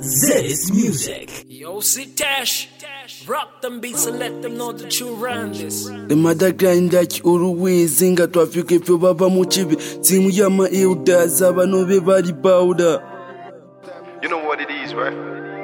Zedis Music. Yo, Sitash, rock them beats and let them know that you ran this. The mother grind that always zinga twafike fyo baba muchibi timu ya mailda zaba no bebali bauda. You know what it is, right?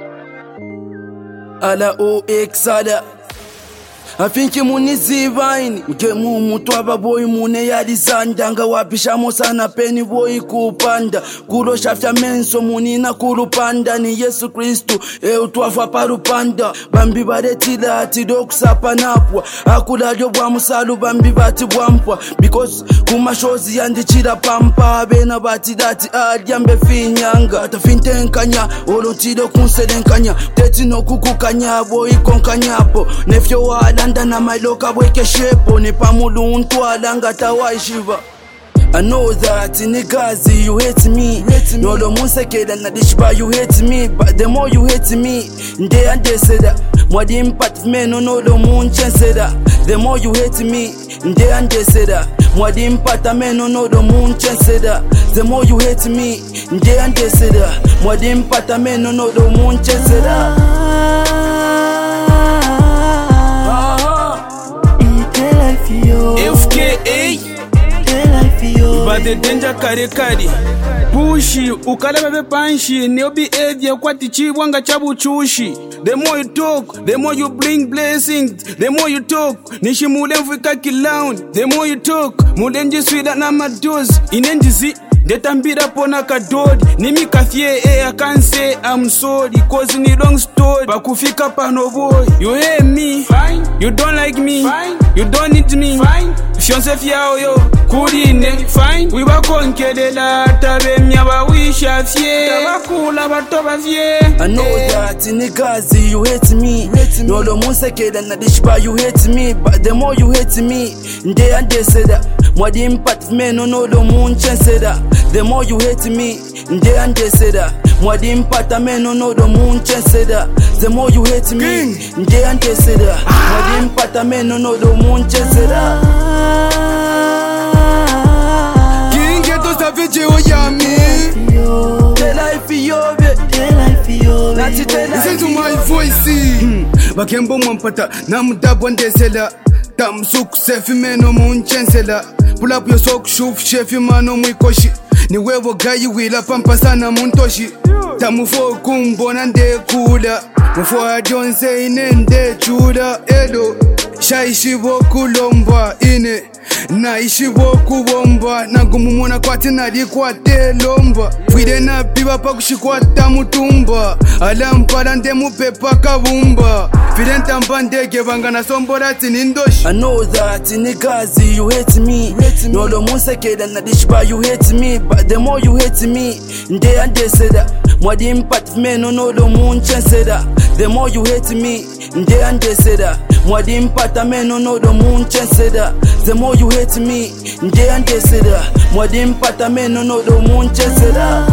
Ala OX ala afinki munizivaini mkemu mutu ababoyi mune yalizandanga wapishamo sana peni boyi kupanda kulo shafya menso munina kulupanda ni Yesu Kristu utwafa parupanda bambi baretila atido kusapa napwa akulalyo bwa musalu bambi bati bwampwa because kumashozi yandichira pampa bena bati dati alyambe finyanga tafintenkanya olotilo kunselenkanya tetino kukukanya boyi konkanyapo nefyo wala na mailoka bweke shepo ni pamuluntu alanga tawaishiva. I know that in the Gazi you hate me. No lo musekela na dishba you hate me. But the more you hate me, they and they say that more the impact me no lo munchen say that. The more you hate me, they and they say that more the impact me no lo munchen say that. The more you hate me, they and they say that more the impact me no lo munchen say that. FKA But the danger kare Pushi ukala bebe panshi neobi evye kwati chibwanga chabu chushi. The more you talk, the more you bring blessings. The more you talk, nishi mulemfika kilaun. The more you talk, mulenji swida na madozi. Inenjizi detambira pona kadodi. Nimi kafye I can't say I'm sorry cause ni long story. Bakufika pano boy. You hate me, fine. You don't like me, fine. You don't need me, fine. Fionse fiao yo, kurine, fine. We wakonkelela tabe mnyaba wisha fye. Tabakula batoba fye. I know that in the Gazi you hate me. No lo musekela na dishba you hate me. But the more you hate me, they and they say that more the impact me no lo munchen say that. The more you hate me, they and they say that more the impact me no lo munchen say that. The more you hate me, they and they say that more the impact me no lo munchen say that. King geto savage oyami. The life yobe, listen to my voice. Bakembo mwampata na mudabwa ndesela. Tamsuk sefi meno munchensela. Pull up your sock shuf shefi mano mwikoshi. Ni wewo gayi wila pampa sana muntoshi. Tamufo kumbona nde kula. Mufo adionse inende chula. Edo shaishibo kulomba ine naishibo kubomba nangumumuna kwati nali kwate lomba fwide na piba pakushikwata mutumba alampala nde mupepa kabumba fide ntamba ndege bangana sombora tinindoshi. I know that in the Gazi you hate me. No lo musekela na dishba you hate me. But the more you hate me, they and they say that more the impact me no lo munchen say that. The more you hate me, they and they say that more the impact me no lo munchen say that. The more you hate me, they and they say that more the impact me no lo munchen say that.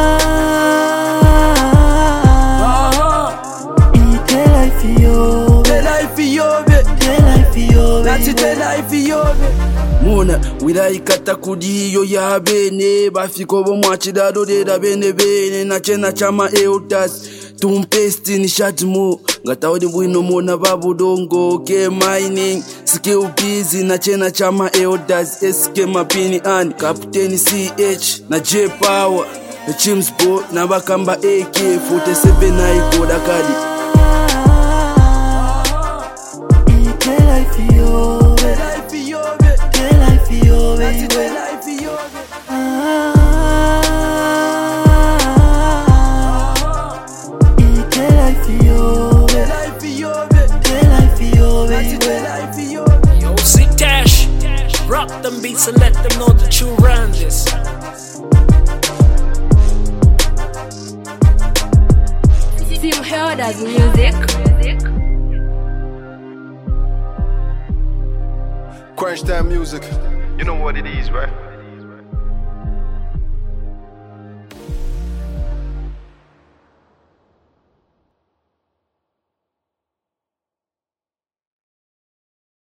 Muna wilaikata kudiyo ya bene bafiko bomwachidado deda bene bene na chena chama eutas tumpesti ni shatimu ngataudi bwino mona babudongo ke mining skill busy na chena chama eutas SK mapini ani Captain CH na J Power na Chimsbo na bakamba AK47 na ikoda kadi. Yo, Sitash, rock them beats and let them know that you ran this. Sim Helder's music. Crunch time music. You know what it is, right?